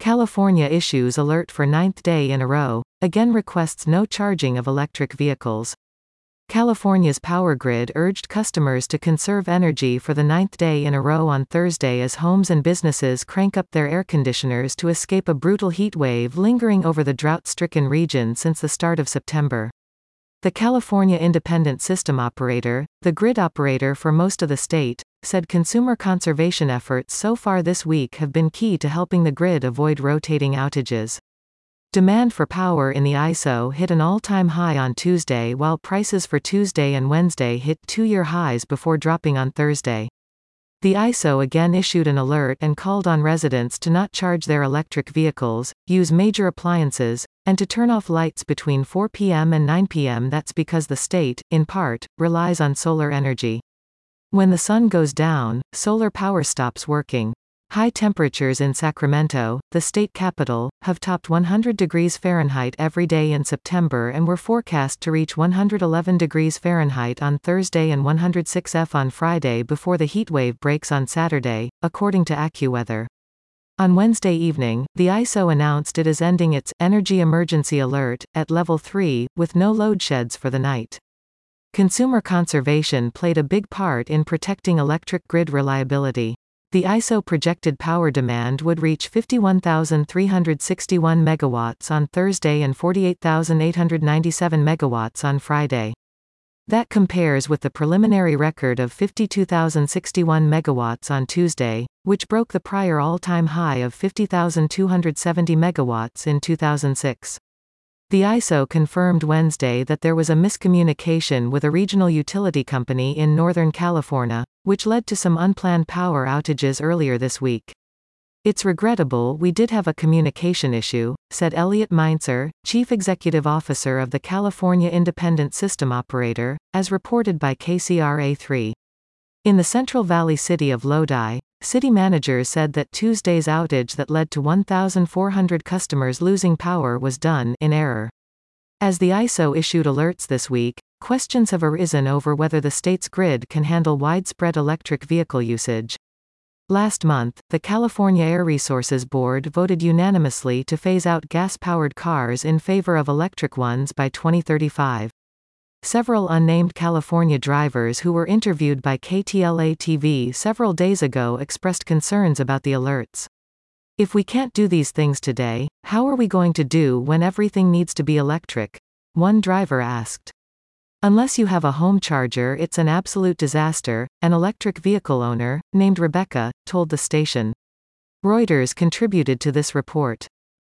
California issues alert for ninth day in a row, again requests no charging of electric vehicles. California's power grid urged customers to conserve energy for the ninth day in a row on Thursday as homes and businesses crank up their air conditioners to escape a brutal heat wave lingering over the drought-stricken region since the start of September. The California Independent System Operator, the grid operator for most of the state, said consumer conservation efforts so far this week have been key to helping the grid avoid rotating outages. Demand for power in the ISO hit an all-time high on Tuesday, while prices for Tuesday and Wednesday hit two-year highs before dropping on Thursday. The ISO again issued an alert and called on residents to not charge their electric vehicles, use major appliances, and to turn off lights between 4 p.m. and 9 p.m. That's because the state, in part, relies on solar energy. When the sun goes down, solar power stops working. High temperatures in Sacramento, the state capital, have topped 100 degrees Fahrenheit every day in September and were forecast to reach 111 degrees Fahrenheit on Thursday and 106 F on Friday before the heatwave breaks on Saturday, according to AccuWeather. On Wednesday evening, the ISO announced it is ending its Energy Emergency Alert at Level 3, with no load sheds for the night. Consumer conservation played a big part in protecting electric grid reliability. The ISO projected power demand would reach 51,361 megawatts on Thursday and 48,897 megawatts on Friday. That compares with the preliminary record of 52,061 megawatts on Tuesday, which broke the prior all-time high of 50,270 megawatts in 2006. The ISO confirmed Wednesday that there was a miscommunication with a regional utility company in Northern California, which led to some unplanned power outages earlier this week. "It's regrettable we did have a communication issue," said Elliot Meinzer, Chief Executive Officer of the California Independent System Operator, as reported by KCRA3. In the Central Valley city of Lodi, city managers said that Tuesday's outage that led to 1,400 customers losing power was done in error. As the ISO issued alerts this week, questions have arisen over whether the state's grid can handle widespread electric vehicle usage. Last month, the California Air Resources Board voted unanimously to phase out gas-powered cars in favor of electric ones by 2035. Several unnamed California drivers who were interviewed by KTLA-TV several days ago expressed concerns about the alerts. "If we can't do these things today, how are we going to do when everything needs to be electric?" one driver asked. "Unless you have a home charger, it's an absolute disaster," an electric vehicle owner, named Rebecca, told the station. Reuters contributed to this report.